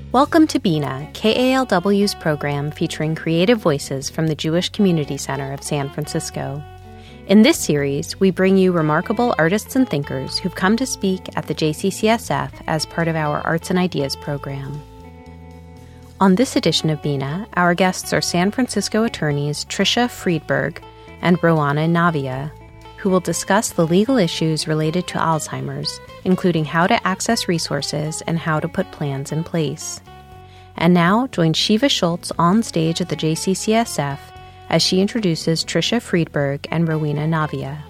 Welcome to Bina, KALW's program featuring creative voices from the Jewish Community Center of San Francisco. In this series, we bring you remarkable artists and thinkers who've come to speak at the JCCSF as part of our Arts and Ideas program. On this edition of Bina, our guests are San Francisco attorneys Tricia Friedberg and Rowana Navia, who will discuss the legal issues related to Alzheimer's, including how to access resources and how to put plans in place. And now, join Shiva Schultz on stage at the JCCSF as she introduces Tricia Friedberg and Rowana Navia.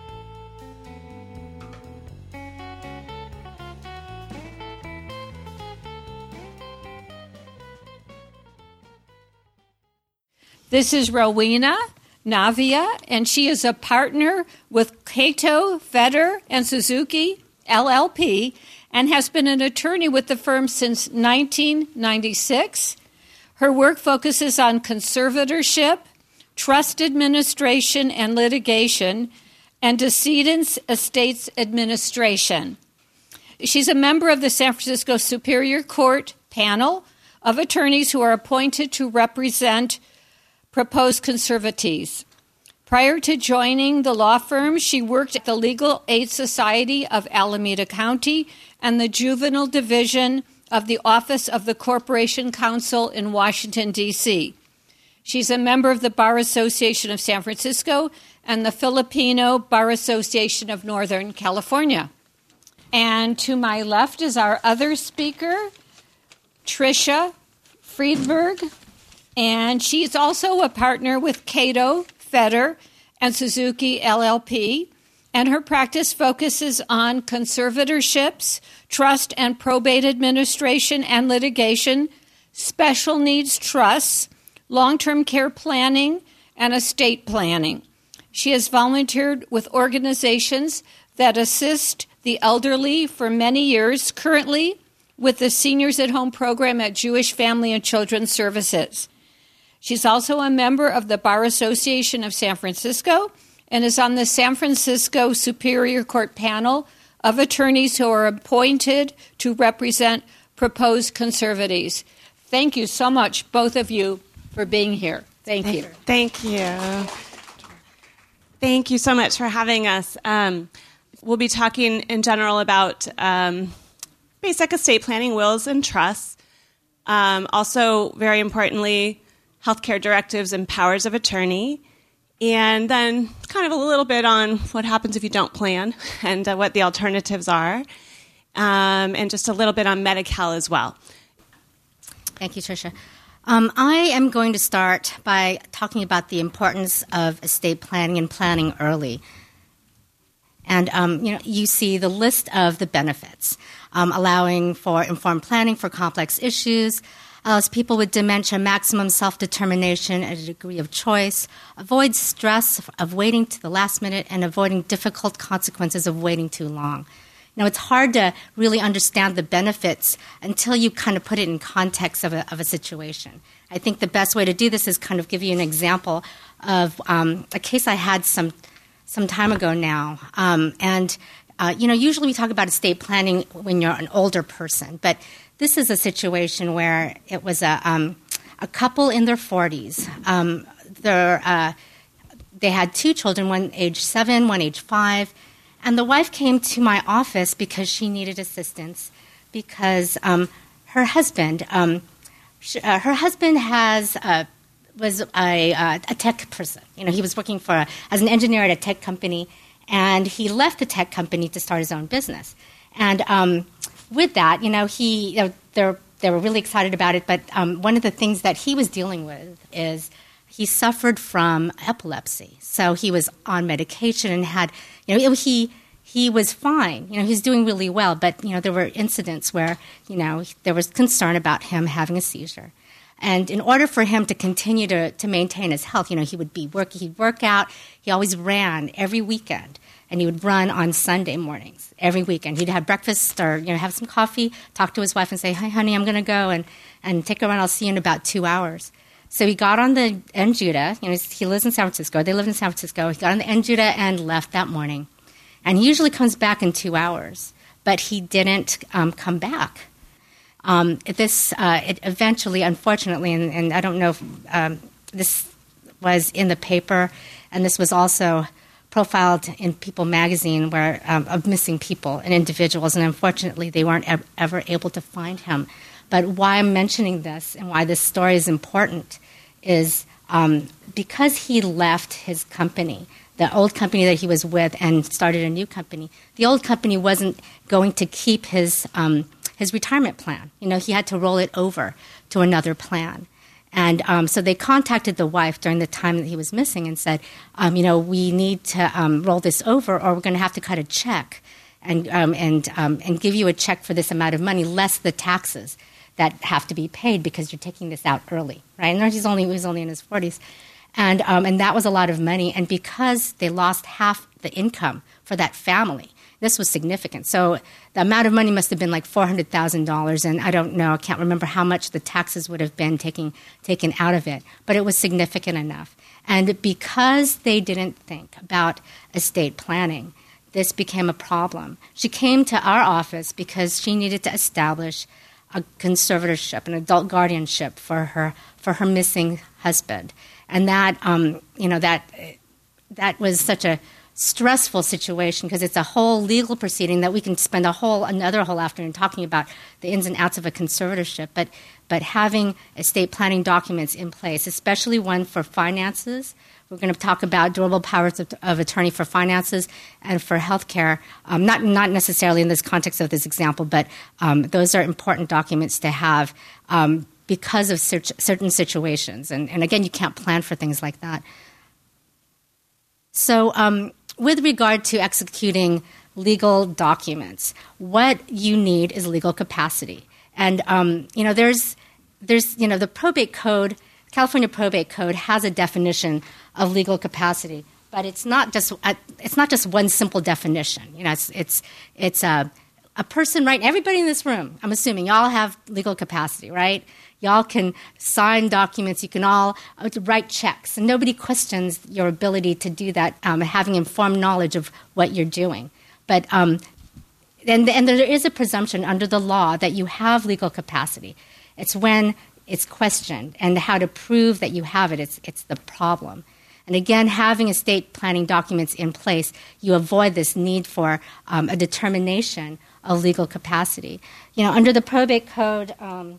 This is Rowana Navia, and she is a partner with Cato, Fetter, and Suzuki, LLP, and has been an attorney with the firm since 1996. Her work focuses on conservatorship, trust administration and litigation, and decedents' estates administration. She's a member of the San Francisco Superior Court panel of attorneys who are appointed to represent proposed conservatees. Prior to joining the law firm, she worked at the Legal Aid Society of Alameda County and the Juvenile Division of the Office of the Corporation Counsel in Washington, D.C. She's a member of the Bar Association of San Francisco and the Filipino Bar Association of Northern California. And to my left is our other speaker, Tricia Friedberg, and she's also a partner with Cato, Fetter, and Suzuki LLP, and her practice focuses on conservatorships, trust and probate administration and litigation, special needs trusts, long-term care planning, and estate planning. She has volunteered with organizations that assist the elderly for many years, currently with the Seniors at Home program at Jewish Family and Children's Services. She's also a member of the Bar Association of San Francisco and is on the San Francisco Superior Court panel of attorneys who are appointed to represent proposed conservatees. Thank you so much, both of you, for being here. Thank you. Thank you. Thank you so much for having us. We'll be talking in general about basic estate planning, wills, and trusts. Also, very importantly, healthcare directives and powers of attorney, and then kind of a little bit on what happens if you don't plan and what the alternatives are, and just a little bit on Medi-Cal as well. Thank you, Tricia. I am going to start by talking about the importance of estate planning and planning early. And, you see the list of the benefits, allowing for informed planning for complex issues, allows people with dementia maximum self-determination and a degree of choice, avoids stress of waiting to the last minute, and avoiding difficult consequences of waiting too long. It's hard to really understand the benefits until you kind of put it in context of a situation. I think the best way to do this is kind of give you an example of a case I had some time ago now. Usually we talk about estate planning when you're an older person, but this is a situation where it was a couple in their 40s. They had two children, one age 7, one age 5, and the wife came to my office because she needed assistance because her husband was a tech person. He was working as an engineer at a tech company, and he left the tech company to start his own business. And with that, they were really excited about it. But one of the things that he was dealing with is he suffered from epilepsy. So he was on medication and had, he was fine. He was doing really well. But there were incidents where there was concern about him having a seizure. And in order for him to continue to maintain his health, he'd work out. He always ran every weekend. And he would run on Sunday mornings every weekend. He'd have breakfast or have some coffee, talk to his wife and say, "Hi, honey, I'm going to go and take a run. I'll see you in about 2 hours." So he got on the NJUDA. He lives in San Francisco. They lived in San Francisco. He got on the NJUDA and left that morning. And he usually comes back in 2 hours. But he didn't come back. It eventually, unfortunately, and I don't know if this was in the paper, and this was also profiled in People magazine where of missing people and individuals, and unfortunately they weren't ever able to find him. But why I'm mentioning this and why this story is important is because he left his company, the old company that he was with, and started a new company. The old company wasn't going to keep his retirement plan. He had to roll it over to another plan. And so they contacted the wife during the time that he was missing and said, we need to roll this over, or we're going to have to cut a check and give you a check for this amount of money, less the taxes that have to be paid because you're taking this out early, right? And he was only in his 40s. And that was a lot of money. And because they lost half the income for that family, this was significant. So the amount of money must have been like $400,000, and I don't know, I can't remember how much the taxes would have been taken out of it, but it was significant enough. And because they didn't think about estate planning, this became a problem. She came to our office because she needed to establish a conservatorship, an adult guardianship for her missing husband, and that was such a stressful situation because it's a whole legal proceeding that we can spend another whole afternoon talking about the ins and outs of a conservatorship. But having estate planning documents in place, especially one for finances. We're going to talk about durable powers of attorney for finances and for healthcare, not necessarily in this context of this example, but those are important documents to have because of certain situations. And again, you can't plan for things like that. So with regard to executing legal documents, what you need is legal capacity. And, there's the probate code, California Probate Code has a definition of legal capacity, but it's not just one simple definition. It's a person, right? Everybody in this room, I'm assuming, y'all have legal capacity, right? Y'all can sign documents. You can all write checks, and nobody questions your ability to do that, having informed knowledge of what you're doing. But and there is a presumption under the law that you have legal capacity. It's when it's questioned, and how to prove that you have it. It's the problem. And again, having estate planning documents in place, you avoid this need for a determination of legal capacity. Under the Probate Code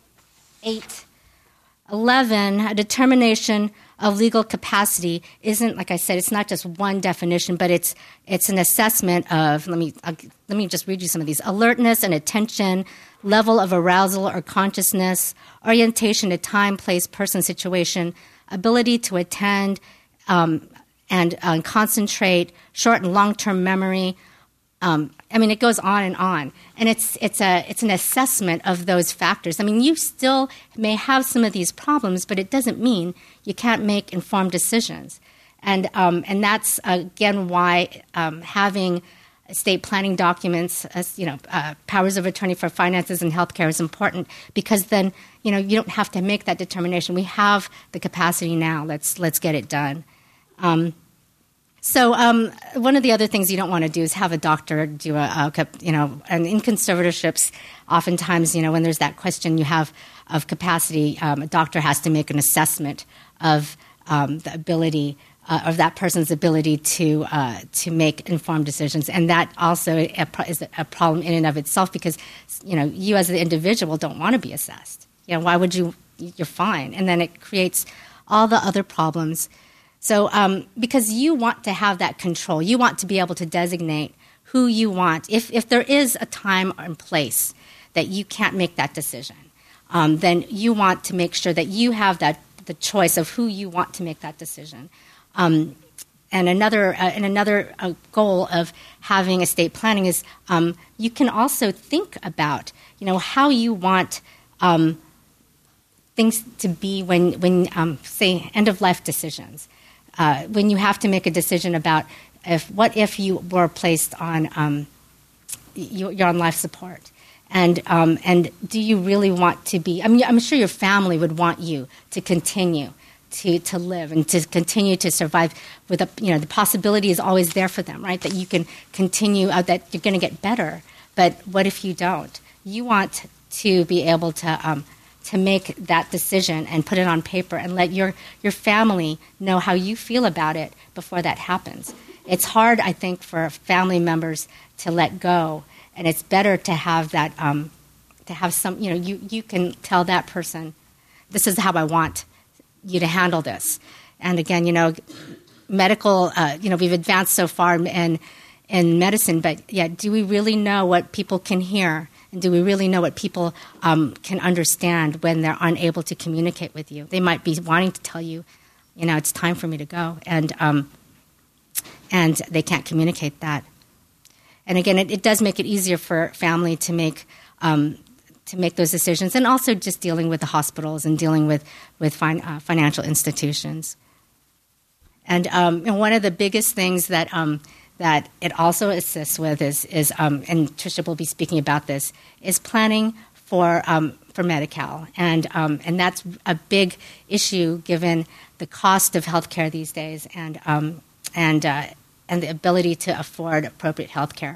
811, a determination of legal capacity isn't, like I said, it's not just one definition, but it's an assessment of, let me just read you some of these: alertness and attention, level of arousal or consciousness, orientation to time, place, person, situation, ability to attend and concentrate, short and long-term memory. It goes on, and it's an assessment of those factors. You still may have some of these problems, but it doesn't mean you can't make informed decisions. And that's again why having estate planning documents, powers of attorney for finances and healthcare is important, because then you don't have to make that determination. We have the capacity now. Let's get it done. So one of the other things you don't want to do is have a doctor do and in conservatorships, oftentimes, when there's that question you have of capacity, a doctor has to make an assessment of the ability of that person's ability to make informed decisions, and that also is a problem in and of itself, because you as the individual don't want to be assessed. Why would you? You're fine, and then it creates all the other problems. So because you want to have that control, you want to be able to designate who you want. If there is a time and place that you can't make that decision, then you want to make sure that you have the choice of who you want to make that decision. And another goal of having estate planning is you can also think about how you want things to be when say end of life decisions. When you have to make a decision about what if you were placed on you're on life support, and do you really want to be? I'm sure your family would want you to continue to live and to continue to survive with the possibility is always there for them, right? That you can continue, that you're going to get better. But what if you don't? You want to be able to make that decision and put it on paper and let your family know how you feel about it before that happens. It's hard, I think, for family members to let go, and it's better to have that, to have some, you can tell that person, this is how I want you to handle this. And again, medical, we've advanced so far in medicine, but yet do we really know what people can hear? And do we really know what people can understand when they're unable to communicate with you? They might be wanting to tell you, it's time for me to go, and they can't communicate that. And again, it does make it easier for family to make those decisions, and also just dealing with the hospitals and dealing with financial institutions. And one of the biggest things that it also assists with is and Tricia will be speaking about this, is planning for Medi-Cal, and that's a big issue given the cost of healthcare these days, and the ability to afford appropriate healthcare.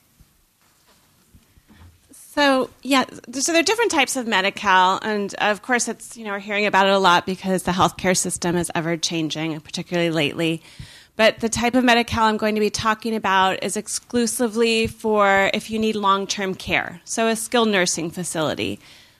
So there are different types of Medi-Cal, and of course it's, we're hearing about it a lot because the healthcare system is ever changing, particularly lately. But the type of Medi-Cal I'm going to be talking about is exclusively for if you need long-term care, so a skilled nursing facility.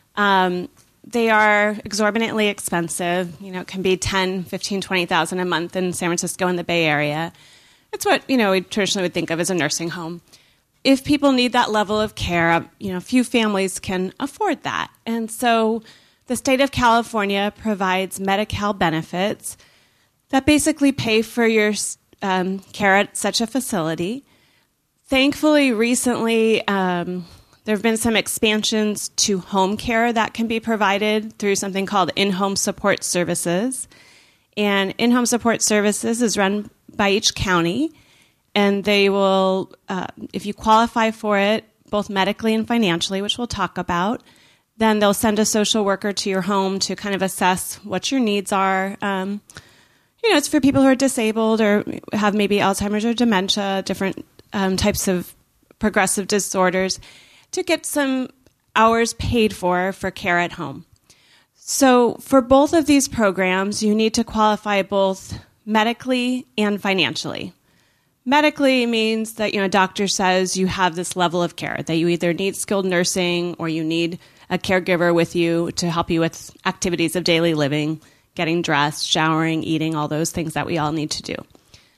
They are exorbitantly expensive. It can be $10,000, $15,000, $20,000 a month in San Francisco and the Bay Area. It's what, we traditionally would think of as a nursing home. If people need that level of care, few families can afford that. And so the state of California provides Medi-Cal benefits that basically pay for your care at such a facility. Thankfully, recently, there have been some expansions to home care that can be provided through something called in-home support services. And in-home support services is run by each county, and they will, if you qualify for it, both medically and financially, which we'll talk about, then they'll send a social worker to your home to kind of assess what your needs are. It's for people who are disabled or have maybe Alzheimer's or dementia, different types of progressive disorders, to get some hours paid for care at home. So for both of these programs, you need to qualify both medically and financially. Medically means that, a doctor says you have this level of care, that you either need skilled nursing or you need a caregiver with you to help you with activities of daily living, getting dressed, showering, eating, all those things that we all need to do.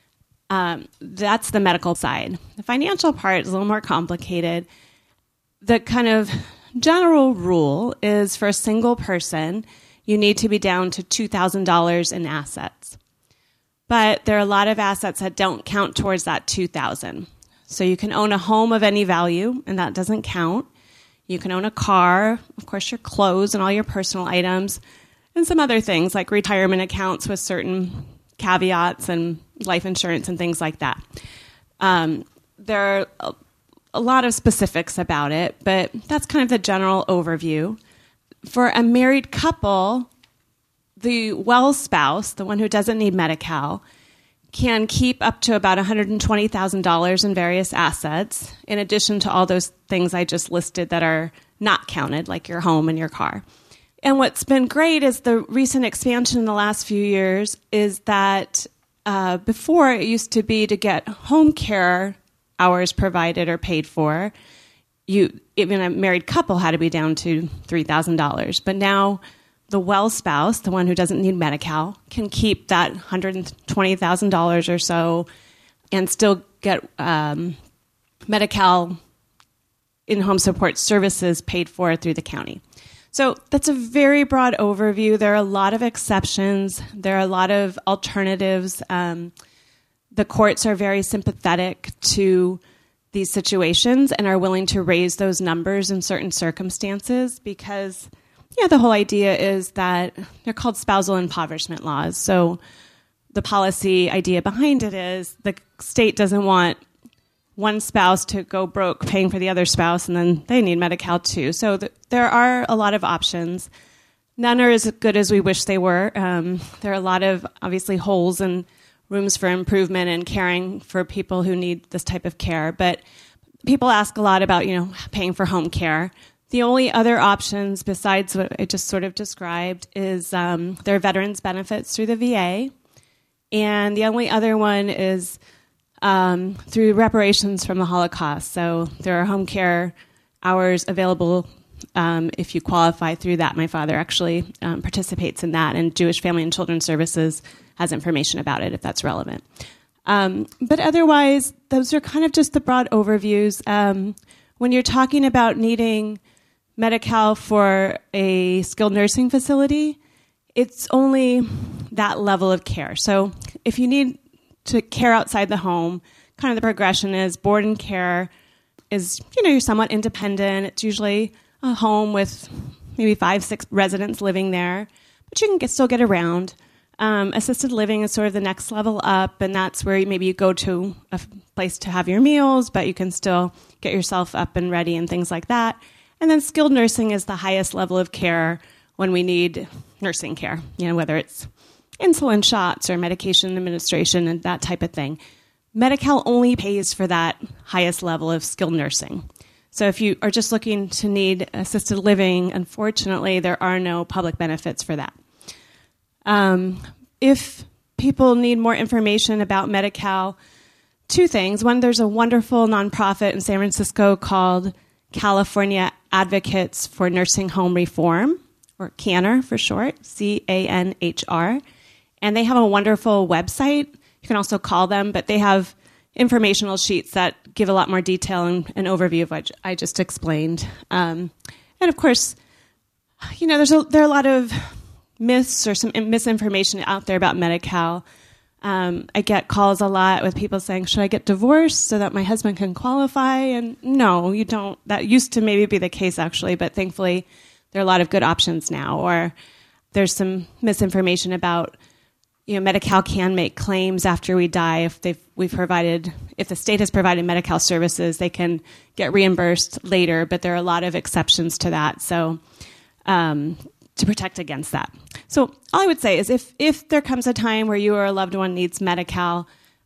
That's the medical side. The financial part is a little more complicated. The kind of general rule is for a single person, you need to be down to $2,000 in assets. But there are a lot of assets that don't count towards that $2,000. So you can own a home of any value, and that doesn't count. You can own a car, of course, your clothes and all your personal items, and some other things like retirement accounts with certain caveats and life insurance and things like that. There are a lot of specifics about it, but that's kind of the general overview. For a married couple, the well spouse, the one who doesn't need Medi-Cal, can keep up to about $120,000 in various assets, in addition to all those things I just listed that are not counted, like your home and your car. And what's been great is the recent expansion in the last few years is that before it used to be to get home care hours provided or paid for, even a married couple had to be down to $3,000. But now the well spouse, the one who doesn't need Medi-Cal, can keep that $120,000 or so and still get Medi-Cal in-home support services paid for through the county. So that's a very broad overview. There are a lot of exceptions. There are a lot of alternatives. The courts are very sympathetic to these situations and are willing to raise those numbers in certain circumstances because the whole idea is that they're called spousal impoverishment laws. So the policy idea behind it is the state doesn't want one spouse to go broke paying for the other spouse, and then they need Medi-Cal too. So there are a lot of options. None are as good as we wish they were. There are a lot of, obviously, holes and rooms for improvement and caring for people who need this type of care. But people ask a lot about, paying for home care. The only other options besides what I just sort of described is there are veterans benefits through the VA, and the only other one is through reparations from the Holocaust. So there are home care hours available if you qualify through that. My father actually participates in that, and Jewish Family and Children's Services has information about it if that's relevant. But otherwise, those are kind of just the broad overviews. When you're talking about needing Medi-Cal for a skilled nursing facility, it's only that level of care. So if you need to care outside the home, kind of the progression is board and care is, you're somewhat independent. It's usually a home with maybe 5-6 residents living there, but you can still get around. Assisted living is sort of the next level up, and that's where maybe you go to a place to have your meals, but you can still get yourself up and ready and things like that. And then skilled nursing is the highest level of care when we need nursing care, whether it's insulin shots or medication administration and that type of thing. Medi-Cal only pays for that highest level of skilled nursing. So if you are just looking to need assisted living, unfortunately, there are no public benefits for that. If people need more information about Medi-Cal, 2 things. One, there's a wonderful nonprofit in San Francisco called California Advocates for Nursing Home Reform, or CANHR for short, CANHR. And they have a wonderful website. You can also call them, but they have informational sheets that give a lot more detail and an overview of what I just explained. And of course, there are a lot of myths or some misinformation out there about Medi-Cal. I get calls a lot with people saying, should I get divorced so that my husband can qualify? And no, you don't. That used to maybe be the case, actually, but thankfully there are a lot of good options now. Or there's some misinformation about, Medi-Cal can make claims after we die. If the state has provided Medi-Cal services, they can get reimbursed later, but there are a lot of exceptions to that. So to protect against that. So all I would say is if there comes a time where you or a loved one needs Medi-Cal,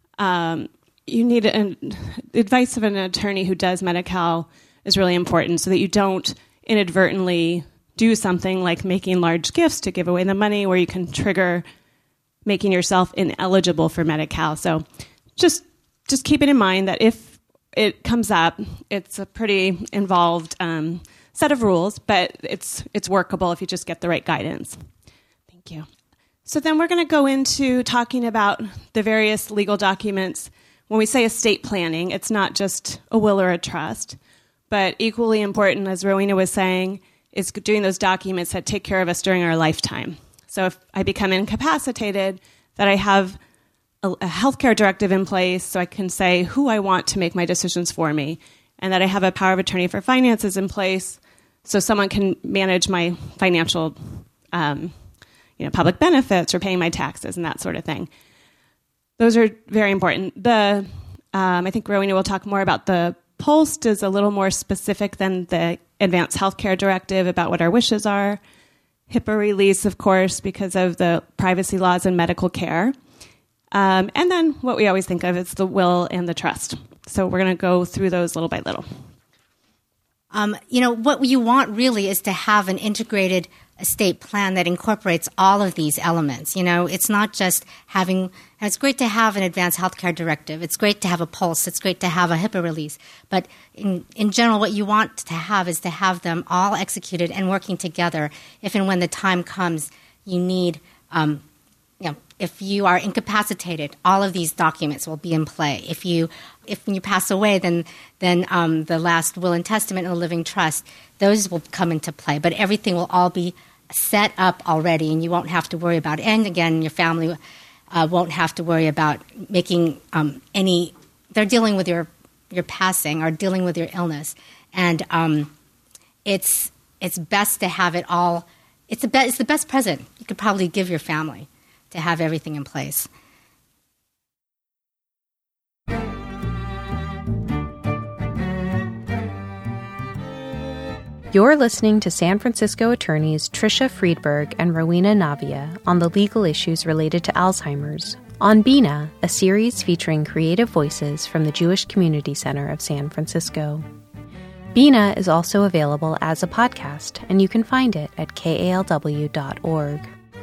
you need advice of an attorney who does Medi-Cal is really important so that you don't inadvertently do something like making large gifts to give away the money where you can trigger making yourself ineligible for Medi-Cal. So just keep it in mind that if it comes up, it's a pretty involved set of rules, but it's workable if you just get the right guidance. Thank you. So then we're going to go into talking about the various legal documents. When we say estate planning, it's not just a will or a trust, but equally important, as Rowena was saying, is doing those documents that take care of us during our lifetime. So if I become incapacitated, that I have a healthcare directive in place so I can say who I want to make my decisions for me, and that I have a power of attorney for finances in place so someone can manage my financial public benefits or paying my taxes and that sort of thing. Those are very important. I think Rowena will talk more about the POLST is a little more specific than the Advanced Healthcare Directive about what our wishes are. HIPAA release, of course, because of the privacy laws in medical care. And then what we always think of is the will and the trust. So we're going to go through those little by little. What you want really is to have an integrated estate plan that incorporates all of these elements. It's not just having, and it's great to have an advanced healthcare directive. It's great to have a POLST. It's great to have a HIPAA release. But in general, what you want to have is to have them all executed and working together if and when the time comes you need, if you are incapacitated, all of these documents will be in play. If when you pass away, then the last will and testament and the living trust, those will come into play. But everything will all be set up already, and you won't have to worry about it. And again, your family won't have to worry about making they're dealing with your passing or dealing with your illness. And it's best to have it all. It's the best present you could probably give your family, to have everything in place. You're listening to San Francisco attorneys Tricia Friedberg and Rowena Navia on the legal issues related to Alzheimer's on Bina, a series featuring creative voices from the Jewish Community Center of San Francisco. Bina is also available as a podcast, and you can find it at kalw.org.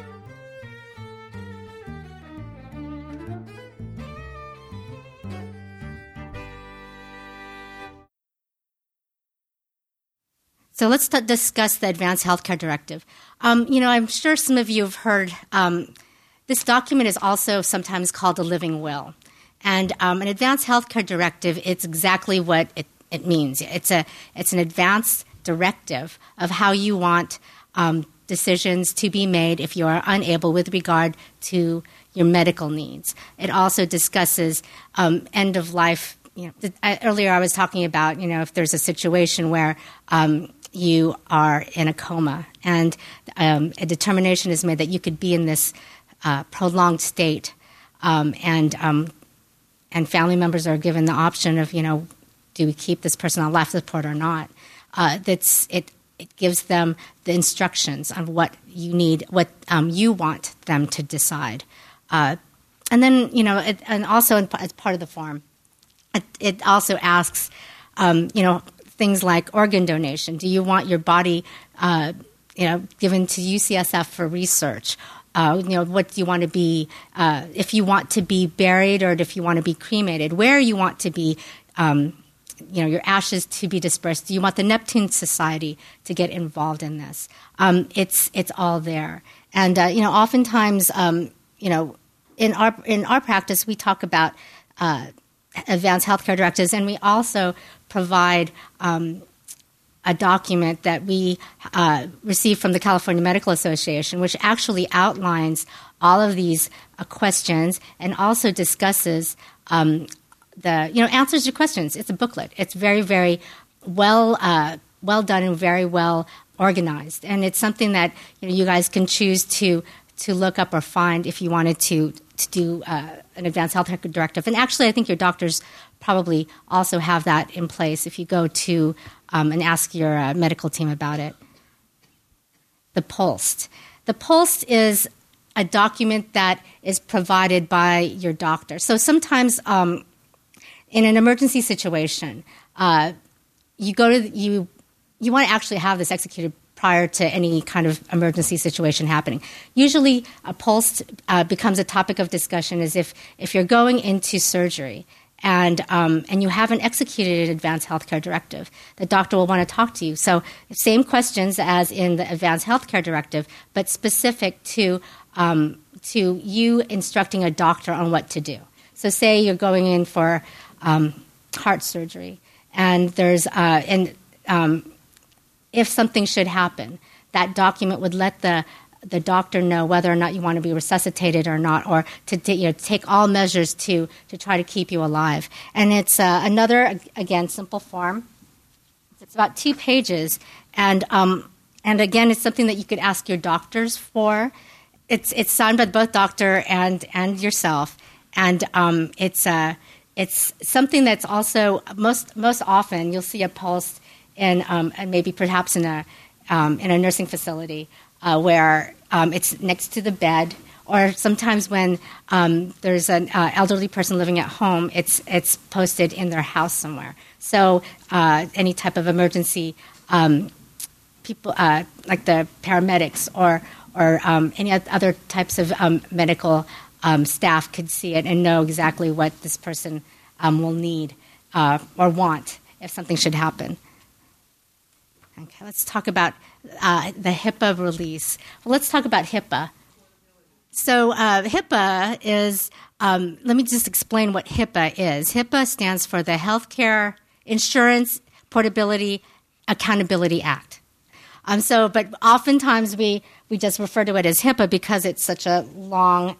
So let's discuss the Advanced Healthcare Directive. I'm sure some of you have heard this document is also sometimes called a living will. And an Advanced Healthcare Directive, it's exactly what it means. It's an advanced directive of how you want decisions to be made if you are unable with regard to your medical needs. It also discusses end of life. Earlier I was talking about, if there's a situation where you are in a coma and a determination is made that you could be in this prolonged state, and family members are given the option of, do we keep this person on life support or not? It gives them the instructions on what you need, what you want them to decide. And then, and also as part of the form, it also asks, things like organ donation. Do you want your body, given to UCSF for research? What do you want to be, if you want to be buried or if you want to be cremated, where you want to be, your ashes to be dispersed. Do you want the Neptune Society to get involved in this? It's all there. And, oftentimes, in our practice, we talk about advanced healthcare directives, and we also provide a document that we received from the California Medical Association, which actually outlines all of these questions and also discusses answers to questions. It's a booklet. It's very, very well done and very well organized, and it's something that you guys can choose to look up or find if you wanted to do an advanced healthcare directive. And actually, I think your doctors probably also have that in place if you go to and ask your medical team about it. The POLST. The POLST is a document that is provided by your doctor. So sometimes in an emergency situation, you want to actually have this executed prior to any kind of emergency situation happening. Usually, a POLST becomes a topic of discussion as if you're going into surgery and you haven't executed an advanced healthcare directive, the doctor will want to talk to you. So, same questions as in the advanced healthcare directive, but specific to you instructing a doctor on what to do. So, say you're going in for heart surgery, and there's if something should happen, that document would let the doctor know whether or not you want to be resuscitated or not, or to take all measures to try to keep you alive. And it's another, again, simple form. It's about 2 pages, and again, it's something that you could ask your doctors for. It's signed by both doctor and yourself, and it's something that's also most often you'll see a POLST in and maybe perhaps in a nursing facility where it's next to the bed, or sometimes when there's an elderly person living at home, it's posted in their house somewhere. So any type of emergency, people like the paramedics or any other types of medical staff could see it and know exactly what this person will need or want if something should happen. Okay, let's talk about the HIPAA release. Well, let's talk about HIPAA. So HIPAA is, let me just explain what HIPAA is. HIPAA stands for the Healthcare Insurance Portability Accountability Act. But oftentimes we just refer to it as HIPAA because it's such a long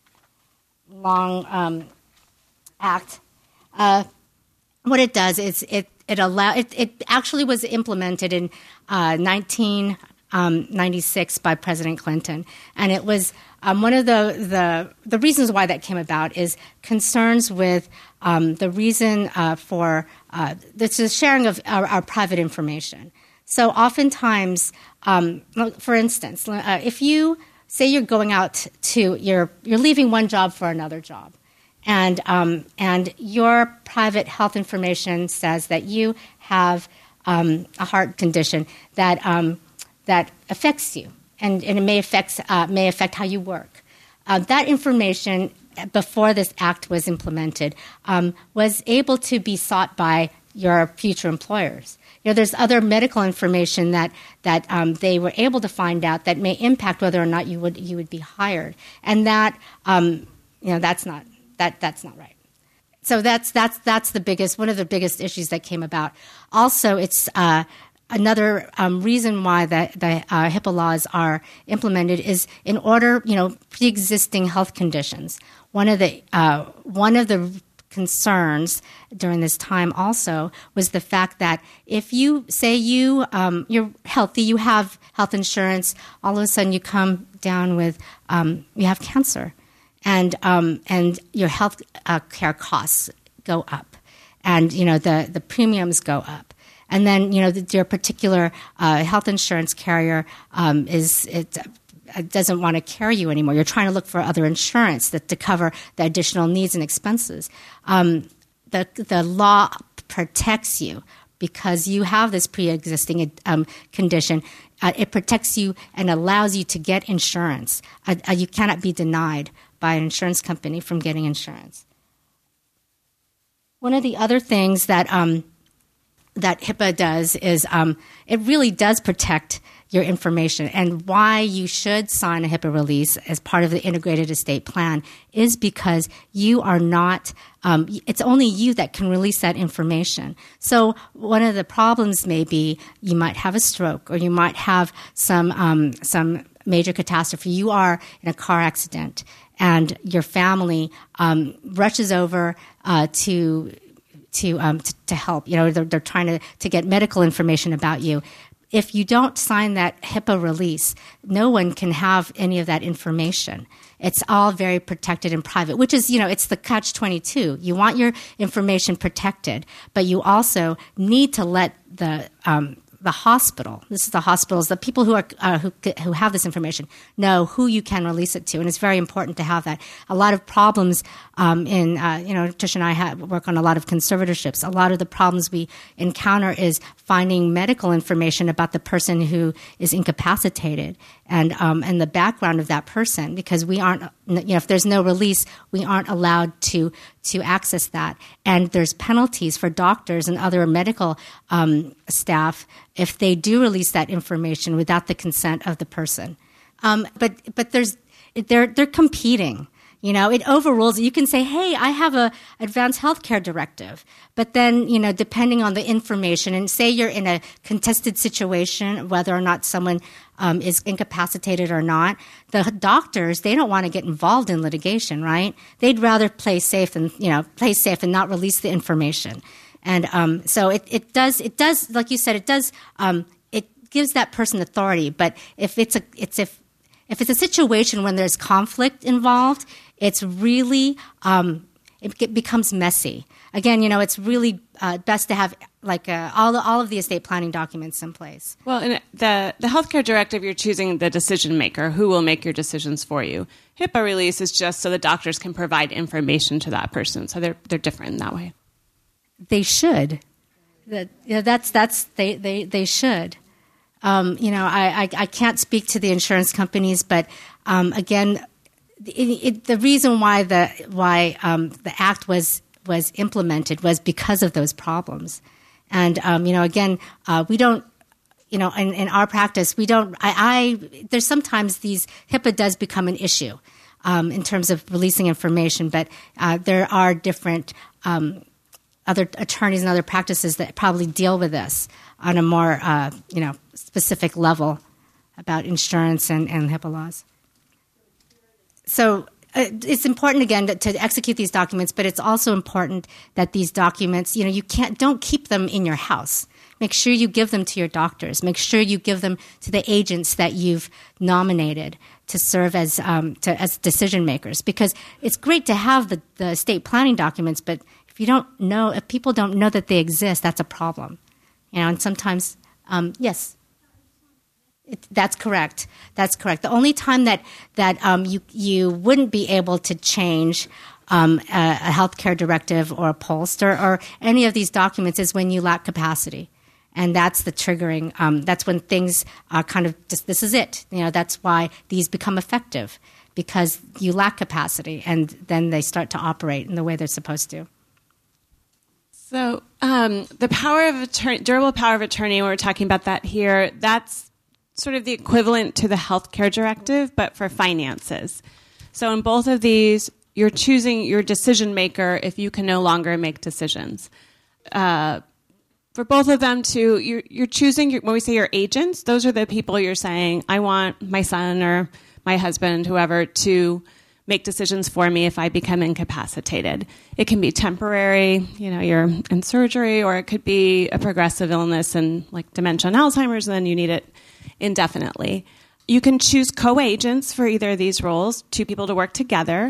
act. What it does is it actually was implemented in 1996 by President Clinton, and it was one of the reasons why that came about is concerns with the reason for the sharing of our private information. So oftentimes, for instance, if you say you're going out to you're leaving one job for another job. And your private health information says that you have a heart condition that that affects you, and it may affect how you work. That information before this act was implemented was able to be sought by your future employers. There's other medical information that they were able to find out that may impact whether or not you would be hired, and that that's not right. So that's one of the biggest issues that came about. Also, it's another reason why the HIPAA laws are implemented is in order, pre-existing health conditions. One of the concerns during this time also was the fact that if you say you're healthy, you have health insurance, all of a sudden you come down with you have cancer, and your health care costs go up, and the premiums go up, and then your particular health insurance carrier doesn't want to carry you anymore. You're trying to look for other insurance to cover the additional needs and expenses. The law protects you because you have this pre-existing condition. It protects you and allows you to get insurance. You cannot be denied by an insurance company from getting insurance. One of the other things that HIPAA does is it really does protect your information, and why you should sign a HIPAA release as part of the integrated estate plan is because you are not, it's only you that can release that information. So one of the problems may be you might have a stroke, or you might have some major catastrophe. You are in a car accident, and your family rushes over to help. They're trying to get medical information about you. If you don't sign that HIPAA release, no one can have any of that information. It's all very protected and private, which is, it's the catch-22. You want your information protected, but you also need to let the hospital, this is the hospitals, the people who have this information, know who you can release it to, and it's very important to have that. A lot of problems Trish and I work on a lot of conservatorships. A lot of the problems we encounter is finding medical information about the person who is incapacitated and the background of that person, because we aren't, if there's no release, we aren't allowed to access that. And there's penalties for doctors and other medical staff if they do release that information without the consent of the person. But they're competing. It overrules. You can say, hey, I have a advanced healthcare directive. But then, depending on the information, and say you're in a contested situation, whether or not someone is incapacitated or not, the doctors, they don't want to get involved in litigation, right? They'd rather play safe and not release the information. And so it does, like you said, it gives that person authority. But if it's a situation when there's conflict involved, it's really it becomes messy. Again, it's really best to have all of the estate planning documents in place. Well, in the healthcare directive, you're choosing the decision maker who will make your decisions for you. HIPAA release is just so the doctors can provide information to that person. So they're different in that way. They should. They should. I can't speak to the insurance companies, but again, the reason why the act was implemented was because of those problems. And again, we don't. In our practice, we don't. There's sometimes HIPAA does become an issue in terms of releasing information, but there are different other attorneys and other practices that probably deal with this on a more specific level about insurance and HIPAA laws. So it's important, again, to execute these documents, but it's also important that these documents, don't keep them in your house. Make sure you give them to your doctors. Make sure you give them to the agents that you've nominated to serve as decision makers, because it's great to have the estate planning documents, but if people don't know that they exist, that's a problem. And sometimes, yes. That's correct. That's correct. The only time that you wouldn't be able to change a healthcare directive or a pollster or any of these documents is when you lack capacity. And that's the triggering, that's when things are kind of just, this is it. That's why these become effective, because you lack capacity, and then they start to operate in the way they're supposed to. So the power of attorney, durable power of attorney, when we're talking about that here, that's sort of the equivalent to the healthcare directive, but for finances. So in both of these, you're choosing your decision maker if you can no longer make decisions. For both of them, too, you're choosing, when we say your agents, those are the people you're saying, I want my son or my husband, whoever, to make decisions for me if I become incapacitated. It can be temporary, you're in surgery, or it could be a progressive illness and like dementia and Alzheimer's, and then you need it indefinitely. You can choose co-agents for either of these roles, two people to work together.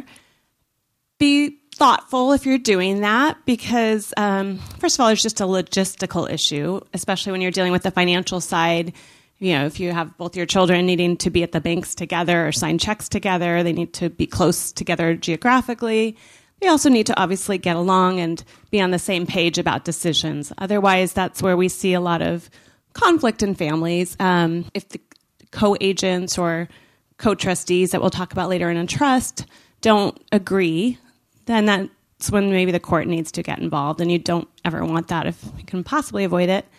Be thoughtful if you're doing that, because first of all, there's just a logistical issue, especially when you're dealing with the financial side. If you have both your children needing to be at the banks together or sign checks together, they need to be close together geographically. They also need to obviously get along and be on the same page about decisions. Otherwise, that's where we see a lot of conflict in families. If the co-agents or co-trustees that we'll talk about later in a trust don't agree, then that's when maybe the court needs to get involved, and you don't ever want that if you can possibly avoid it.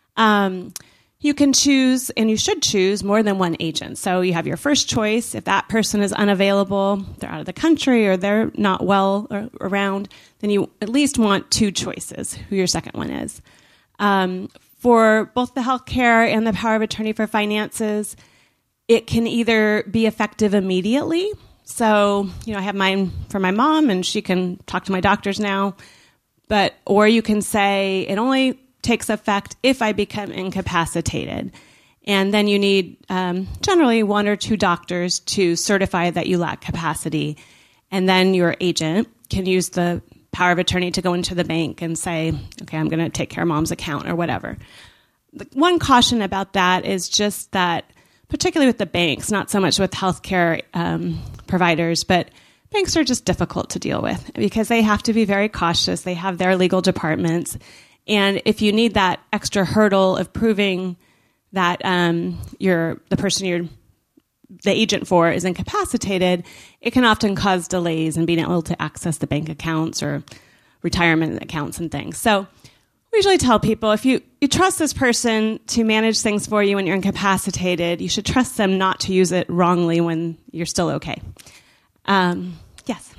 You can choose, and you should choose, more than one agent. So you have your first choice. If that person is unavailable, they're out of the country, or they're not well or around, then you at least want two choices, who your second one is. For both the healthcare and the power of attorney for finances, it can either be effective immediately. So, I have mine for my mom, and she can talk to my doctors now. Or you can say it only takes effect if I become incapacitated. And then you need generally one or two doctors to certify that you lack capacity. And then your agent can use the power of attorney to go into the bank and say, okay, I'm going to take care of mom's account or whatever. The one caution about that is just that, particularly with the banks, not so much with healthcare providers, but banks are just difficult to deal with because they have to be very cautious. They have their legal departments. And if you need that extra hurdle of proving that the person you're the agent for is incapacitated, it can often cause delays in being able to access the bank accounts or retirement accounts and things. So we usually tell people, if you trust this person to manage things for you when you're incapacitated, you should trust them not to use it wrongly when you're still okay. Yes.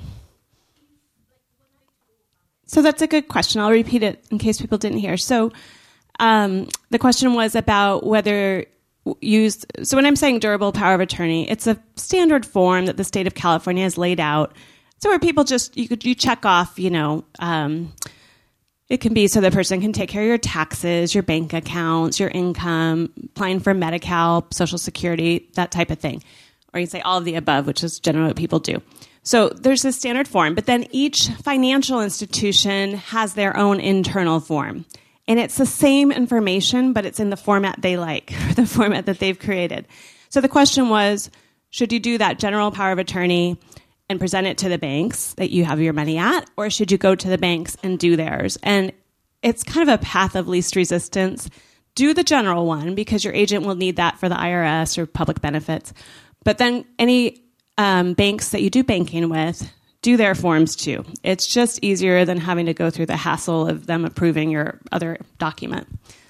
So that's a good question. I'll repeat it in case people didn't hear. So the question was about whether so when I'm saying durable power of attorney, it's a standard form that the state of California has laid out. So where people you check off, it can be so the person can take care of your taxes, your bank accounts, your income, applying for Medi-Cal, Social Security, that type of thing. Or you can say all of the above, which is generally what people do. So there's this standard form, but then each financial institution has their own internal form. And it's the same information, but it's in the format they like, or the format that they've created. So the question was, should you do that general power of attorney and present it to the banks that you have your money at, or should you go to the banks and do theirs? And it's kind of a path of least resistance. Do the general one, because your agent will need that for the IRS or public benefits. But then any banks that you do banking with, do their forms too. It's just easier than having to go through the hassle of them approving your other document.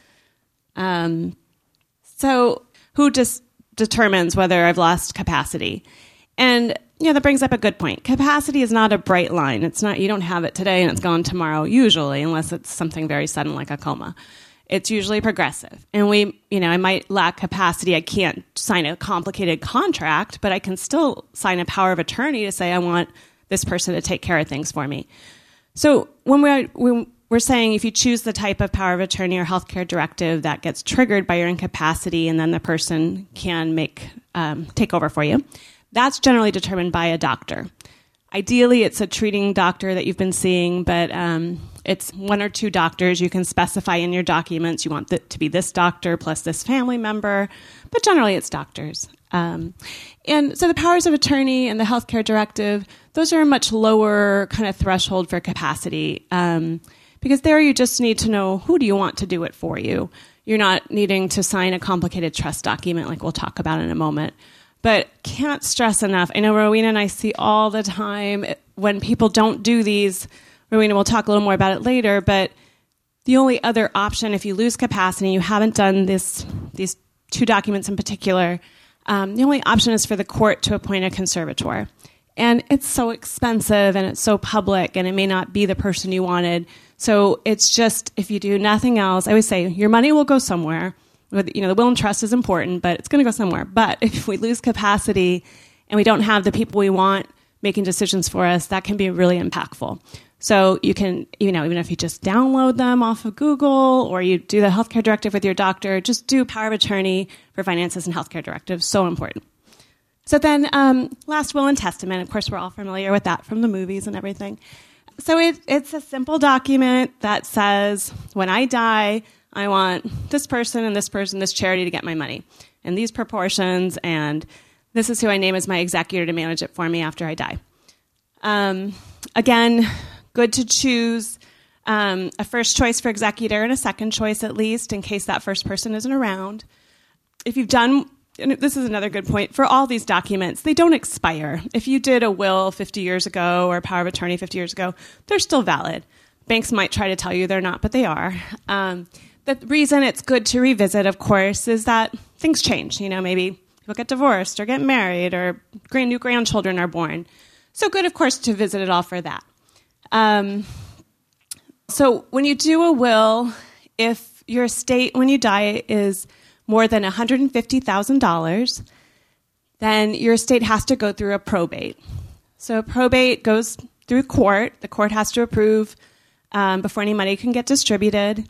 So who just determines whether I've lost capacity? And that brings up a good point. Capacity is not a bright line. It's not, you don't have it today and it's gone tomorrow, usually, unless it's something very sudden like a coma. It's usually progressive. And I might lack capacity. I can't sign a complicated contract, but I can still sign a power of attorney to say I want this person to take care of things for me. So when we're saying if you choose the type of power of attorney or healthcare directive that gets triggered by your incapacity and then the person can take over for you, that's generally determined by a doctor. Ideally, it's a treating doctor that you've been seeing, but it's one or two doctors. You can specify in your documents you want it to be this doctor plus this family member, but generally it's doctors. And so the powers of attorney and the healthcare directive, those are a much lower kind of threshold for capacity because there you just need to know who do you want to do it for you. you're not needing to sign a complicated trust document like we'll talk about in a moment. But can't stress enough. I know Rowena and I see all the time when people don't do these. Rowena will talk a little more about it later, but the only other option if you lose capacity and you haven't done these two documents in particular, the only option is for the court to appoint a conservator. And it's so expensive and it's so public and it may not be the person you wanted. So it's just, if you do nothing else, I always say your money will go somewhere. The will and trust is important, but it's going to go somewhere. But if we lose capacity and we don't have the people we want making decisions for us, that can be really impactful. So you can, even if you just download them off of Google or you do the healthcare directive with your doctor, just do power of attorney for finances and healthcare directives. So important. So then last will and testament. Of course, we're all familiar with that from the movies and everything. So it's a simple document that says, when I die, I want this person and this person, this charity to get my money in these proportions, and this is who I name as my executor to manage it for me after I die. Again, good to choose a first choice for executor and a second choice at least in case that first person isn't around. If you've done, and this is another good point, for all these documents, they don't expire. If you did a will 50 years ago or a power of attorney 50 years ago, they're still valid. Banks might try to tell you they're not, but they are. The reason it's good to revisit, of course, is that things change. Maybe people get divorced or get married or new grandchildren are born. So good, of course, to visit it all for that. So when you do a will, if your estate when you die is more than $150,000, then your estate has to go through a probate. So a probate goes through court. The court has to approve before any money can get distributed.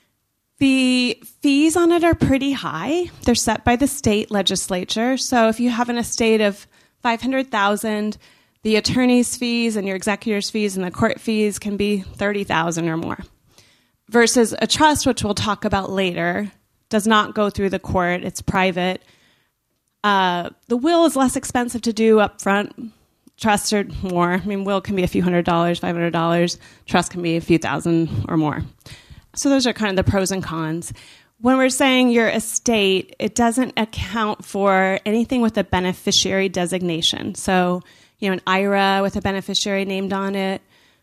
The fees on it are pretty high. They're set by the state legislature. So if you have an estate of $500,000, the attorney's fees and your executor's fees and the court fees can be $30,000 or more. Versus a trust, which we'll talk about later, does not go through the court. It's private. The will is less expensive to do up front. Trusts are more. Will can be a few $100, $500. Trust can be a few thousand or more. So those are kind of the pros and cons. When we're saying your estate, it doesn't account for anything with a beneficiary designation. So, an IRA with a beneficiary named on it,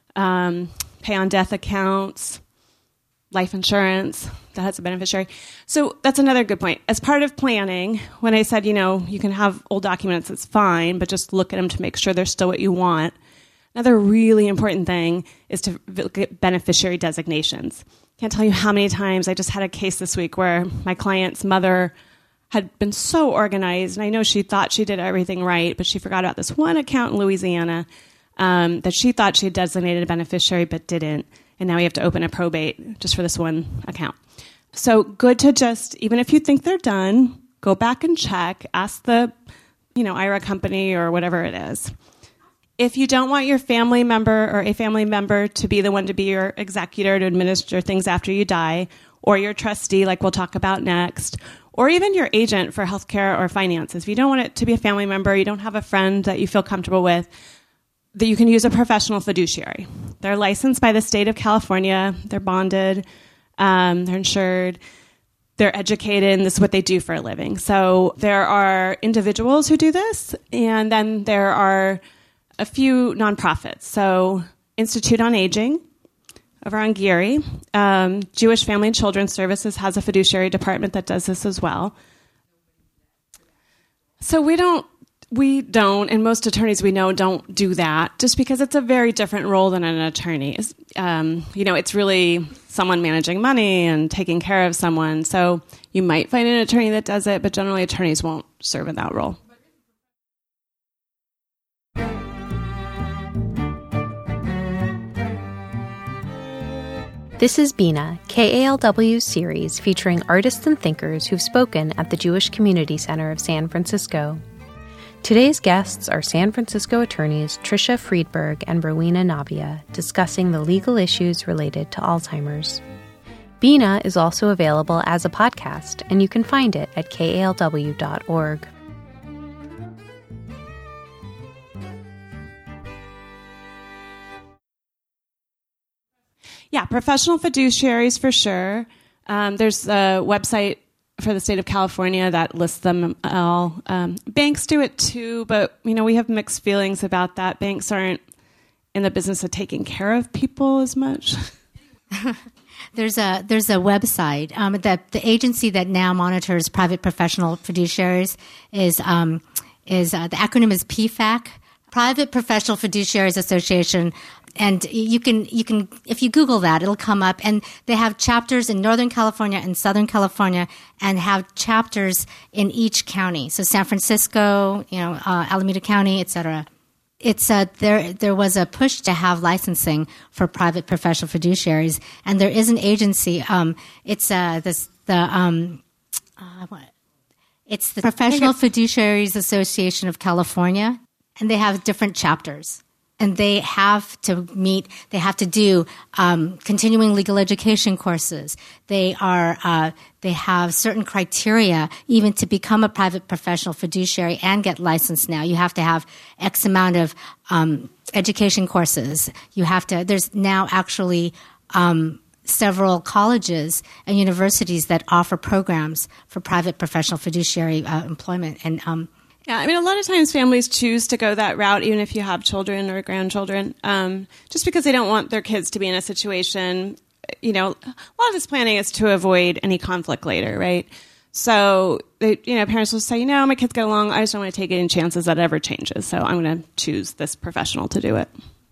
pay on death accounts, life insurance that has a beneficiary. So that's another good point. As part of planning, when I said, you can have old documents, it's fine, but just look at them to make sure they're still what you want. Another really important thing is to look at beneficiary designations. Can't tell you how many times I just had a case this week where my client's mother had been so organized, and I know she thought she did everything right, but she forgot about this one account in Louisiana that she thought she had designated a beneficiary but didn't, and now we have to open a probate just for this one account. So good to just, even if you think they're done, go back and check, ask the IRA company or whatever it is. If you don't want your family member or a family member to be the one to be your executor to administer things after you die, or your trustee, like we'll talk about next, or even your agent for healthcare or finances, if you don't want it to be a family member, you don't have a friend that you feel comfortable with, that you can use a professional fiduciary. They're licensed by the state of California. They're bonded. They're insured. They're educated, and this is what they do for a living. So there are individuals who do this, and then there are a few nonprofits. So Institute on Aging over on Geary. Jewish Family and Children's Services has a fiduciary department that does this as well. So we don't, and most attorneys we know don't do that, just because it's a very different role than an attorney. It's really someone managing money and taking care of someone. So you might find an attorney that does it, but generally attorneys won't serve in that role. This is Bina, KALW's series featuring artists and thinkers who've spoken at the Jewish Community Center of San Francisco. Today's guests are San Francisco attorneys Tricia Friedberg and Rowena Navia, discussing the legal issues related to Alzheimer's. Bina is also available as a podcast, and you can find it at kalw.org. Yeah, professional fiduciaries for sure. There's a website for the state of California that lists them all. Banks do it too, but we have mixed feelings about that. Banks aren't in the business of taking care of people as much. There's a website that the agency that now monitors private professional fiduciaries is the acronym is PFAC, Private Professional Fiduciaries Association. And you can if you Google that, it'll come up. And they have chapters in Northern California and Southern California, and have chapters in each county. So San Francisco, Alameda County, et cetera. It's there was a push to have licensing for private professional fiduciaries, and there is an agency. It's the Professional Fiduciaries Association of California, and they have different chapters. And they have to do continuing legal education courses. They have certain criteria even to become a private professional fiduciary and get licensed now. You have to have X amount of education courses. There's now actually several colleges and universities that offer programs for private professional fiduciary employment. And yeah, a lot of times families choose to go that route, even if you have children or grandchildren, just because they don't want their kids to be in a situation. A lot of this planning is to avoid any conflict later, right? So, parents will say, my kids get along. I just don't want to take any chances that it ever changes. So I'm going to choose this professional to do it.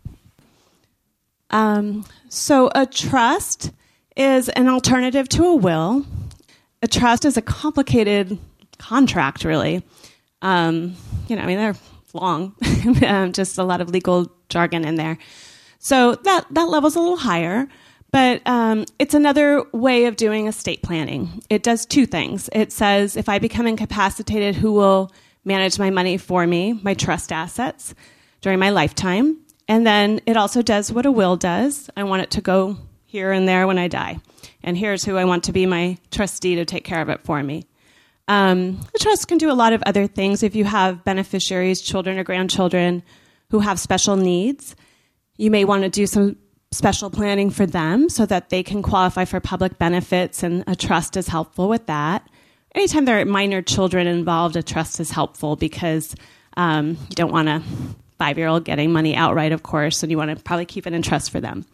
So a trust is an alternative to a will. A trust is a complicated contract, really. They're long, just a lot of legal jargon in there. So that level's a little higher, but it's another way of doing estate planning. It does two things. It says, if I become incapacitated, who will manage my money for me, my trust assets, during my lifetime? And then it also does what a will does. I want it to go here and there when I die. And here's who I want to be my trustee to take care of it for me. The trust can do a lot of other things. If you have beneficiaries, children or grandchildren who have special needs, you may want to do some special planning for them so that they can qualify for public benefits, and a trust is helpful with that. Anytime there are minor children involved, a trust is helpful because you don't want a 5-year-old getting money outright, of course, and you want to probably keep it in trust for them.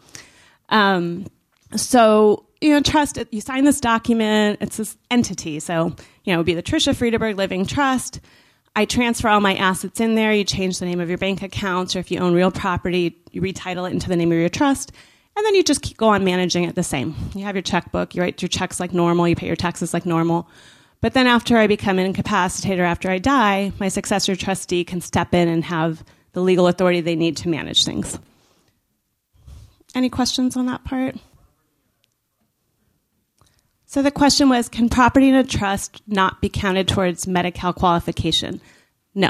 Trust, you sign this document, it's this entity. So, it would be the Tricia Friedeberg Living Trust. I transfer all my assets in there. You change the name of your bank accounts, or if you own real property, you retitle it into the name of your trust. And then you just go on managing it the same. You have your checkbook, you write your checks like normal, you pay your taxes like normal. But then after I become incapacitated or after I die, my successor trustee can step in and have the legal authority they need to manage things. Any questions on that part? So the question was, can property in a trust not be counted towards Medi-Cal qualification? No.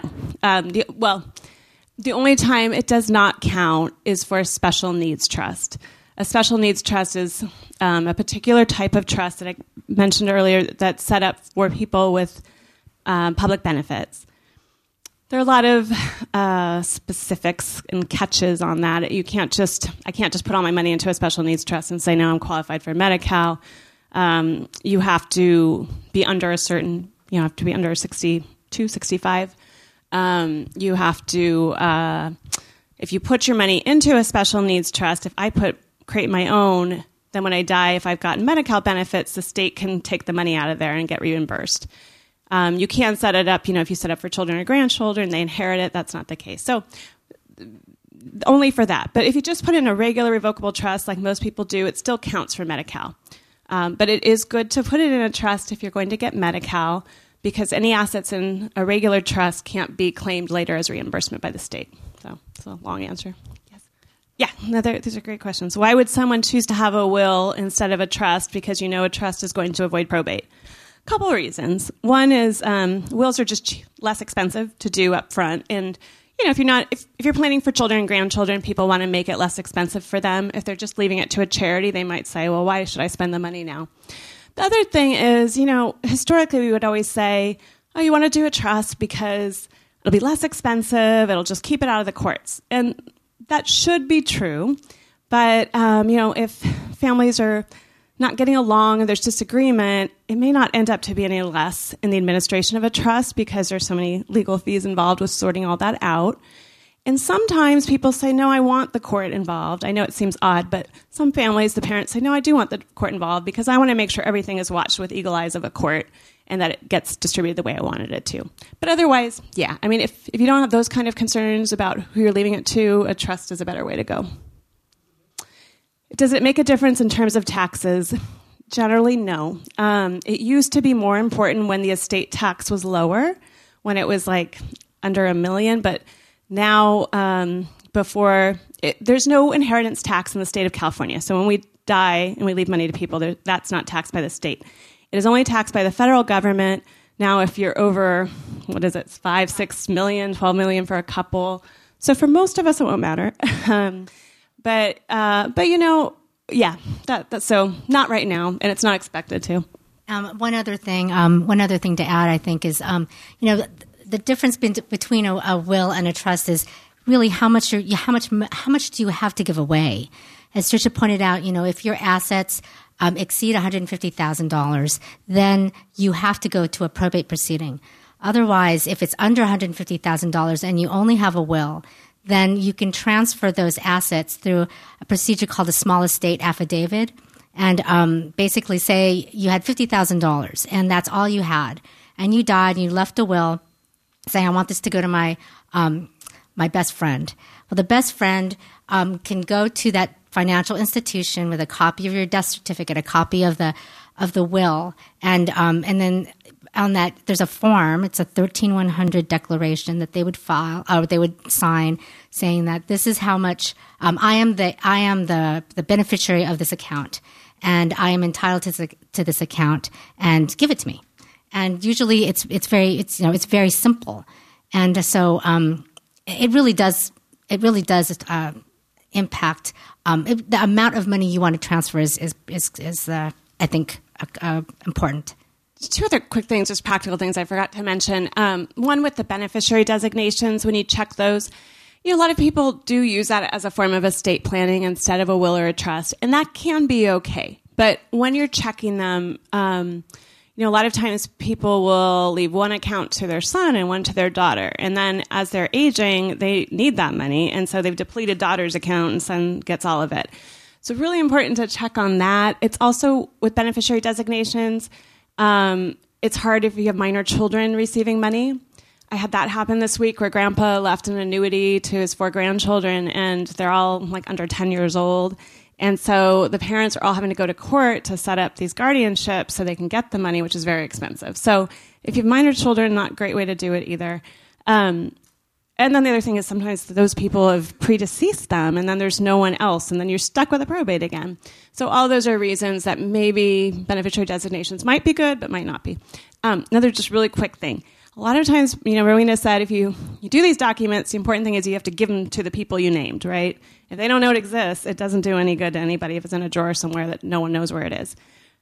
The only time it does not count is for a special needs trust. A special needs trust is a particular type of trust that I mentioned earlier that's set up for people with public benefits. There are a lot of specifics and catches on that. I can't just put all my money into a special needs trust and say, no, I'm qualified for Medi-Cal. You have to be under under 62, 65. You have to, if you put your money into a special needs trust, if I create my own, then when I die, if I've gotten Medi-Cal benefits, the state can take the money out of there and get reimbursed. You can set it up, if you set up for children or grandchildren, they inherit it. That's not the case. So only for that. But if you just put in a regular revocable trust like most people do, it still counts for Medi-Cal. But it is good to put it in a trust if you're going to get Medi-Cal, because any assets in a regular trust can't be claimed later as reimbursement by the state. So it's a long answer. Yes. Yeah, these are great questions. Why would someone choose to have a will instead of a trust? Because a trust is going to avoid probate. A couple of reasons. One is wills are just less expensive to do up front, and if you're planning for children and grandchildren, people want to make it less expensive for them. If they're just leaving it to a charity, they might say, well, why should I spend the money now? The other thing is, historically we would always say, oh, you want to do a trust because it'll be less expensive, it'll just keep it out of the courts. And that should be true. But, if families are not getting along and there's disagreement, it may not end up to be any less in the administration of a trust because there's so many legal fees involved with sorting all that out. And sometimes people say, no, I want the court involved. I know it seems odd, but some families, the parents say, no, I do want the court involved because I want to make sure everything is watched with eagle eyes of a court and that it gets distributed the way I wanted it to. But otherwise, yeah, I mean, if you don't have those kind of concerns about who you're leaving it to, a trust is a better way to go. Does it make a difference in terms of taxes? Generally, no. It used to be more important when the estate tax was lower, when it was like under $1 million, but now there's no inheritance tax in the state of California. So when we die and we leave money to people, that's not taxed by the state. It is only taxed by the federal government. Now, if you're over, $5, $6 million, $12 million for a couple. So for most of us, it won't matter. But so not right now, and it's not expected to. One other thing to add, I think, is the difference between a will and a trust is really how much do you have to give away? As Tricia pointed out, if your assets exceed $150,000, then you have to go to a probate proceeding. Otherwise, if it's under $150,000 and you only have a will, then you can transfer those assets through a procedure called a small estate affidavit, and basically say you had $50,000 and that's all you had, and you died and you left a will saying, I want this to go to my best friend. Well, the best friend can go to that financial institution with a copy of your death certificate, a copy of the will, and then on that there's a form. It's a 13100 declaration that they would file or they would sign, saying that this is how much I am the beneficiary of this account, and I am entitled to this account, and give it to me. And usually it's very simple, and so it really does impact the amount of money you want to transfer is I think important. Two other quick things, just practical things I forgot to mention. One with the beneficiary designations, when you check those, a lot of people do use that as a form of estate planning instead of a will or a trust, and that can be okay. But when you're checking them, a lot of times people will leave one account to their son and one to their daughter. And then as they're aging, they need that money. And so they've depleted daughter's account and son gets all of it. So really important to check on that. It's also with beneficiary designations, it's hard if you have minor children receiving money. I had that happen this week where grandpa left an annuity to his 4 grandchildren and they're all like under 10 years old. And so the parents are all having to go to court to set up these guardianships so they can get the money, which is very expensive. So if you have minor children, not a great way to do it either. And then the other thing is sometimes those people have predeceased them and then there's no one else and then you're stuck with a probate again. So all those are reasons that maybe beneficiary designations might be good but might not be. Another just really quick thing. A lot of times, Rowena said if you do these documents, the important thing is you have to give them to the people you named, right? If they don't know it exists, it doesn't do any good to anybody if it's in a drawer somewhere that no one knows where it is.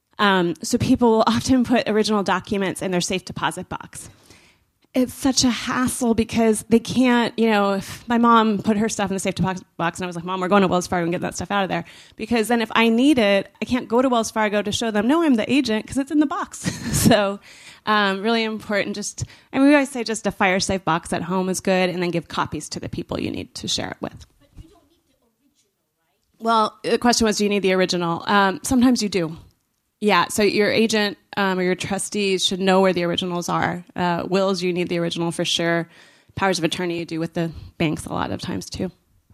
So people will often put original documents in their safe deposit box. It's such a hassle because they can't, if my mom put her stuff in the safe deposit box and I was like, Mom, we're going to Wells Fargo and get that stuff out of there. Because then if I need it, I can't go to Wells Fargo to show them, no, I'm the agent because it's in the box. So really important. We always say just a fire safe box at home is good, and then give copies to the people you need to share it with. But you don't need the original, right? Well, the question was, do you need the original? Sometimes you do. Yeah, so your agent or your trustees should know where the originals are. Wills, you need the original for sure. Powers of attorney you do with the banks a lot of times too.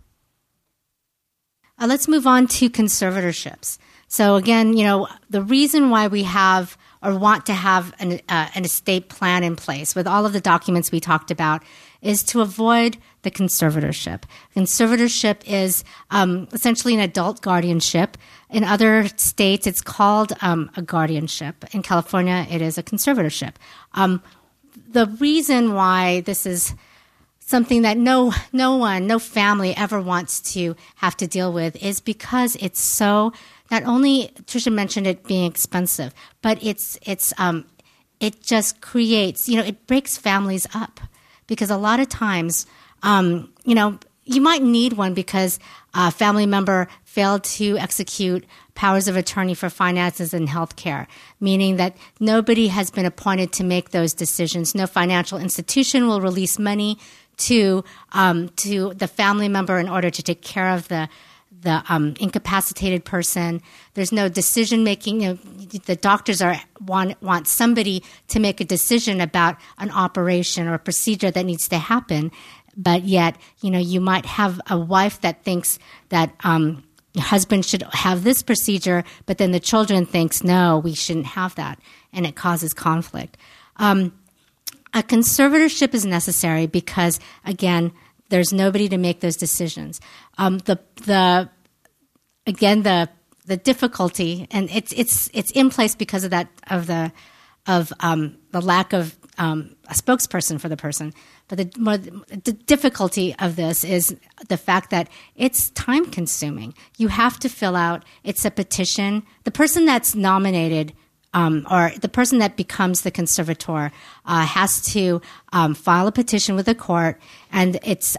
Let's move on to conservatorships. So again, the reason why we have or want to have an estate plan in place with all of the documents we talked about is to avoid the conservatorship. Conservatorship is essentially an adult guardianship. In other states, it's called a guardianship. In California, it is a conservatorship. The reason why this is something that no family ever wants to have to deal with is because it's so, not only Tricia mentioned it being expensive, but it just creates, it breaks families up because a lot of times, you you might need one because a family member failed to execute powers of attorney for finances and health care, meaning that nobody has been appointed to make those decisions. No financial institution will release money to the family member in order to take care of the incapacitated person. There's no decision making. The doctors want somebody to make a decision about an operation or a procedure that needs to happen, but yet you might have a wife that thinks that your husband should have this procedure, but then the children thinks no, we shouldn't have that, and it causes conflict. A conservatorship is necessary because, again, there's nobody to make those decisions. The difficulty, and it's in place because of that of the lack of a spokesperson for the person. But the difficulty of this is the fact that it's time consuming. You have to fill out. It's a petition. The person that's nominated. Or the person that becomes the conservator has to file a petition with the court, and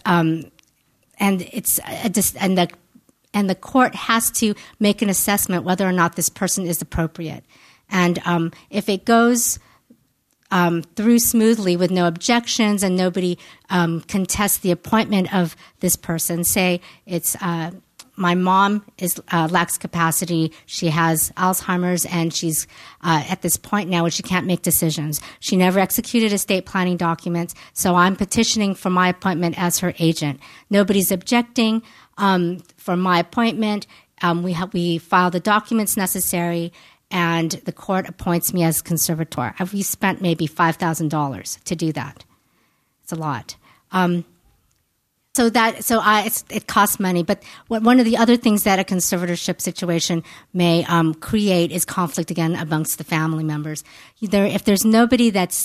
the court has to make an assessment whether or not this person is appropriate. And if it goes through smoothly with no objections and nobody contests the appointment of this person, say it's my mom lacks capacity. She has Alzheimer's, and she's at this point now where she can't make decisions. She never executed estate planning documents, so I'm petitioning for my appointment as her agent. Nobody's objecting for my appointment. We file the documents necessary, and the court appoints me as conservator. We spent maybe $5,000 to do that. It's a lot. It costs money, but one of the other things that a conservatorship situation may create is conflict again amongst the family members. If there's nobody that's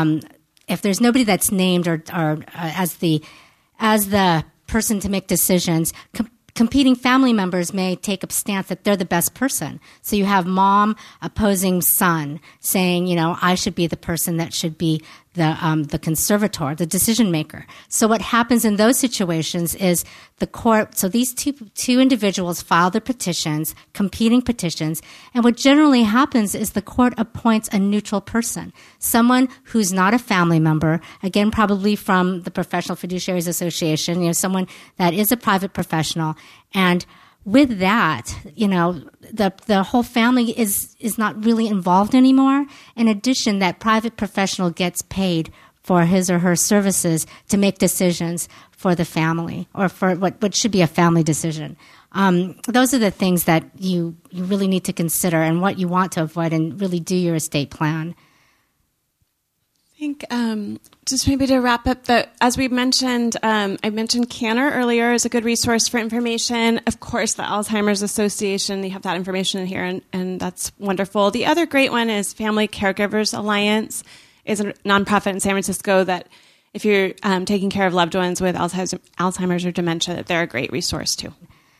named or as the person to make decisions, competing family members may take a stance that they're the best person. So you have mom opposing son, saying, I should be the person that should be the conservator, the decision maker. So what happens in those situations is the court. So these two individuals file their petitions, competing petitions, and what generally happens is the court appoints a neutral person, someone who's not a family member. Again, probably from the Professional Fiduciaries Association, someone that is a private professional, and with that, the whole family is not really involved anymore. In addition, that private professional gets paid for his or her services to make decisions for the family or for what should be a family decision. Those are the things that you really need to consider and what you want to avoid and really do your estate plan. I think just maybe to wrap up, as we mentioned, I mentioned Canner earlier as a good resource for information. Of course, the Alzheimer's Association, you have that information in here, and that's wonderful. The other great one is Family Caregivers Alliance, is a nonprofit in San Francisco that if you're taking care of loved ones with Alzheimer's or dementia, that they're a great resource too.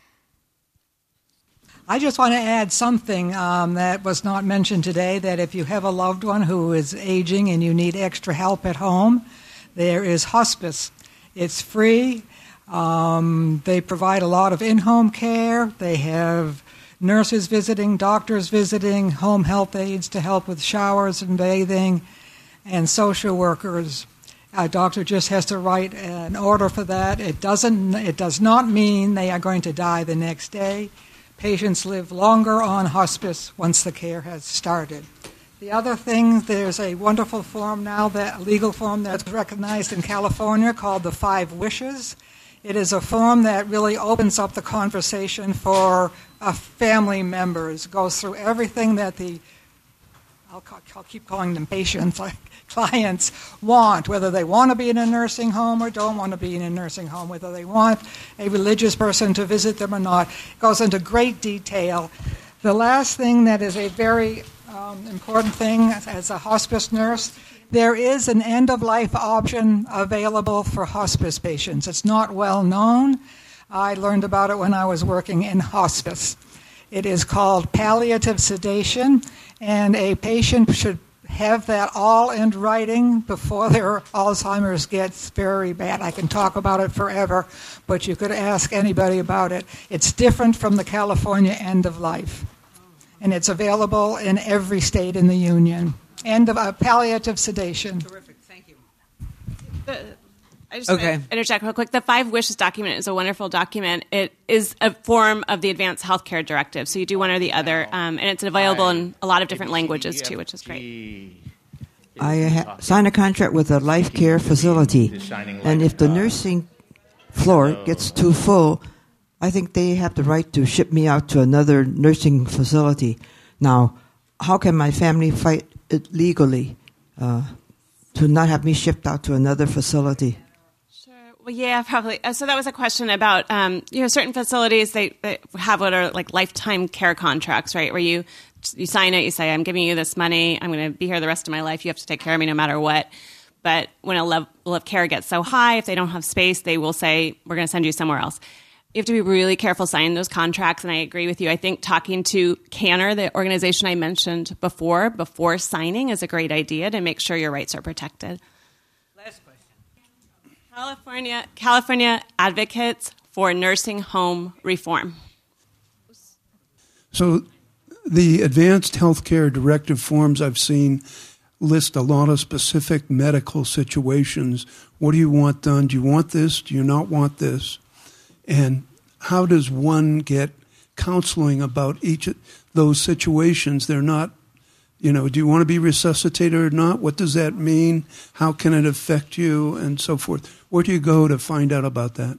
I just want to add something that was not mentioned today, that if you have a loved one who is aging and you need extra help at home, there is hospice. It's free. They provide a lot of in-home care. They have nurses visiting, doctors visiting, home health aides to help with showers and bathing, and social workers. A doctor just has to write an order for that. It does not mean they are going to die the next day. Patients live longer on hospice once the care has started. The other thing, there's a wonderful form now, a legal form that's recognized in California called the 5 Wishes. It is a form that really opens up the conversation for family members, goes through everything that I'll keep calling them patients, clients want, whether they want to be in a nursing home or don't want to be in a nursing home, whether they want a religious person to visit them or not. It goes into great detail. The last thing that is a very important thing as a hospice nurse, there is an end-of-life option available for hospice patients. It's not well known. I learned about it when I was working in hospice. It is called palliative sedation, and a patient should have that all in writing before their Alzheimer's gets very bad. I can talk about it forever, but you could ask anybody about it. It's different from the California end of life, and it's available in every state in the Union. End of palliative sedation. Terrific, thank you. I just want to interject real quick. The 5 Wishes document is a wonderful document. It is a form of the Advanced Healthcare Directive, so you do one or the other, and it's available in a lot of different languages too, which is great. I signed a contract with a life care facility, and if the nursing floor gets too full, I think they have the right to ship me out to another nursing facility. Now, how can my family fight it legally to not have me shipped out to another facility? Well, yeah, probably. So that was a question about, certain facilities, they have what are like lifetime care contracts, right? Where you sign it, you say, I'm giving you this money, I'm going to be here the rest of my life, you have to take care of me no matter what. But when a level of care gets so high, if they don't have space, they will say, we're going to send you somewhere else. You have to be really careful signing those contracts, and I agree with you. I think talking to Canner, the organization I mentioned before signing, is a great idea to make sure your rights are protected. Last question. California advocates for nursing home reform. So the Advanced Healthcare Directive forms I've seen list a lot of specific medical situations. What do you want done? Do you want this? Do you not want this? And how does one get counseling about each of those situations? They're not, do you want to be resuscitated or not? What does that mean? How can it affect you? And so forth. Where do you go to find out about that?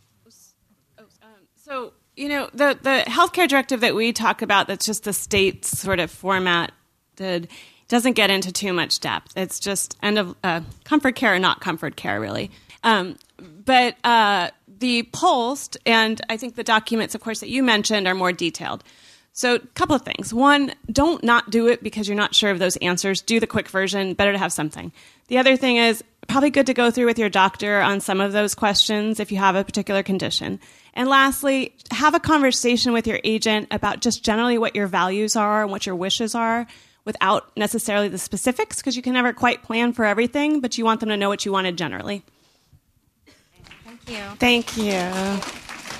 So, the healthcare directive that we talk about, that's just the state sort of format, doesn't get into too much depth. It's just comfort care or not comfort care, really. But the Post, and I think the documents, of course, that you mentioned are more detailed. So a couple of things. One, don't not do it because you're not sure of those answers. Do the quick version. Better to have something. The other thing is probably good to go through with your doctor on some of those questions if you have a particular condition. And lastly, have a conversation with your agent about just generally what your values are and what your wishes are without necessarily the specifics, because you can never quite plan for everything, but you want them to know what you wanted generally. Thank you. Thank you.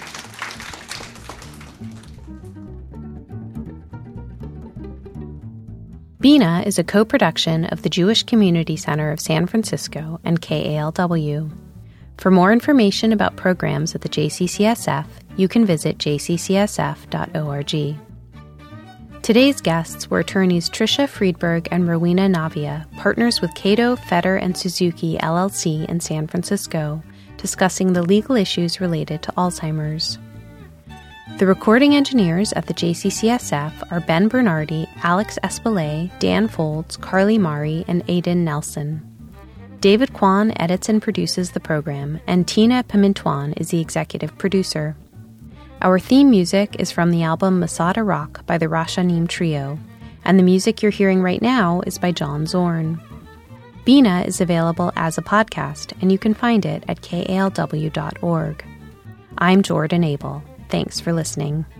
Bina is a co-production of the Jewish Community Center of San Francisco and KALW. For more information about programs at the JCCSF, you can visit jccsf.org. Today's guests were attorneys Tricia Friedberg and Rowena Navia, partners with Cato, Feder, and Suzuki, LLC in San Francisco, discussing the legal issues related to Alzheimer's. The recording engineers at the JCCSF are Ben Bernardi, Alex Espelay, Dan Folds, Carly Mari, and Aiden Nelson. David Kwan edits and produces the program, and Tina Pimentuan is the executive producer. Our theme music is from the album Masada Rock by the Rashanim Trio, and the music you're hearing right now is by John Zorn. Bina is available as a podcast, and you can find it at kalw.org. I'm Jordan Abel. Thanks for listening.